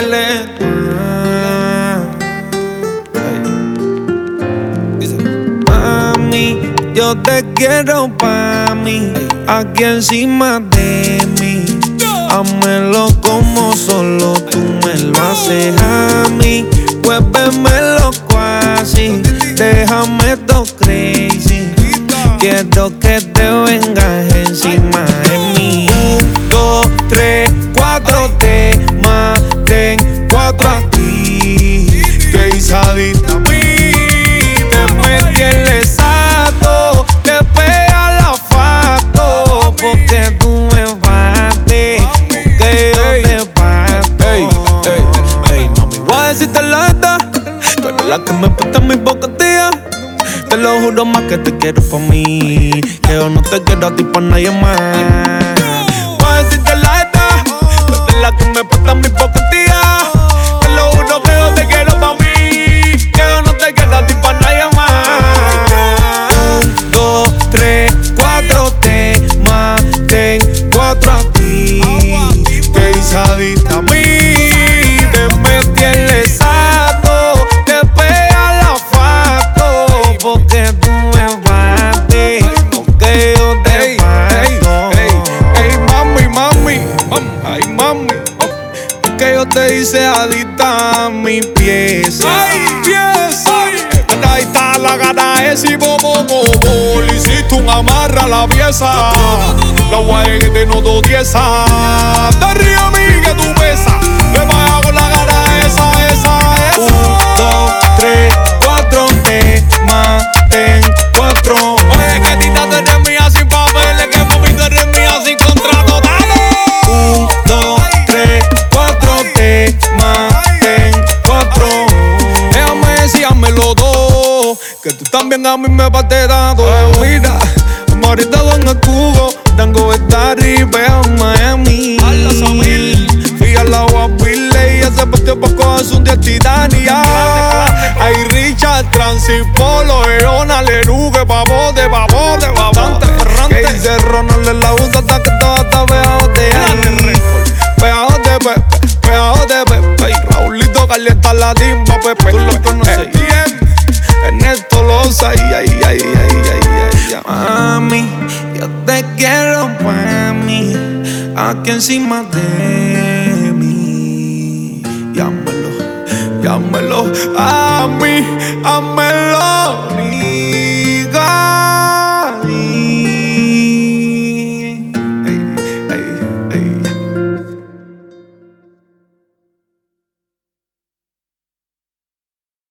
Dice, mami, yo te quiero pa' mí, aquí encima de mí. Hámelo como solo tú me lo haces a mí. Vuélveme loco así, déjame todo crazy. Quiero que te vengas encima de mí. 1, 2, 3, 4, te maten 4 a ti. Que hisadita a mí, te metí el exacto, te pega la fato, porque tú me bates, porque yo te bato. Ey, mami, voy a decirte la verdad, tú eres la que me presta mi bocatilla. Te lo juro más que te quiero pa' mí, que yo no te quiero a ti pa' nadie más. Voy a decirte la verdad, tú eres la que me presta mi bocatilla. Te lo juro que yo te quiero pa' mí, que yo no te quiero a ti pa' nadie más. 1, 2, 3, 4, te maten 4 a ti. Que hisadita a mí, te metí el exacto, te pega la fato, porque tú me bates, porque yo te bato. Ey, mami, ay mami, es que yo te hice adicta a mi pieza. Ay, pieza. Ahí está la gana ese bobo. Le hiciste un amarra a la pieza. La guay que te noto tiesa. Te ríes a mí que tú pesas. Le vaya con la gana esa. 1, 2, 3, 4, te maten 4. Oye, que tita tú eres mía sin papeles, que mami tú eres mía sin contrato. Dale. 1, 2, 3, 4, te maten 4. Ella me decía, me lo do, que tú también a mí me bates dando. Mira, maritado en el cubo, tengo esta arriba en Miami. A la Samil, fui al agua Pile y ese partido pa' cogerse un día Titania. Hay Richard, Transipolo, Eona, Lerugue, babote. Que dice Ronald en la usa hasta que todo está pegajote. Pegajote. Raulito calienta la timba, Pepe. Tú lo conoces bien. Ernesto Loza, ay. Mami, yo te quiero pa' mí, aquí encima de mí. Llámelo a mí, hámelo.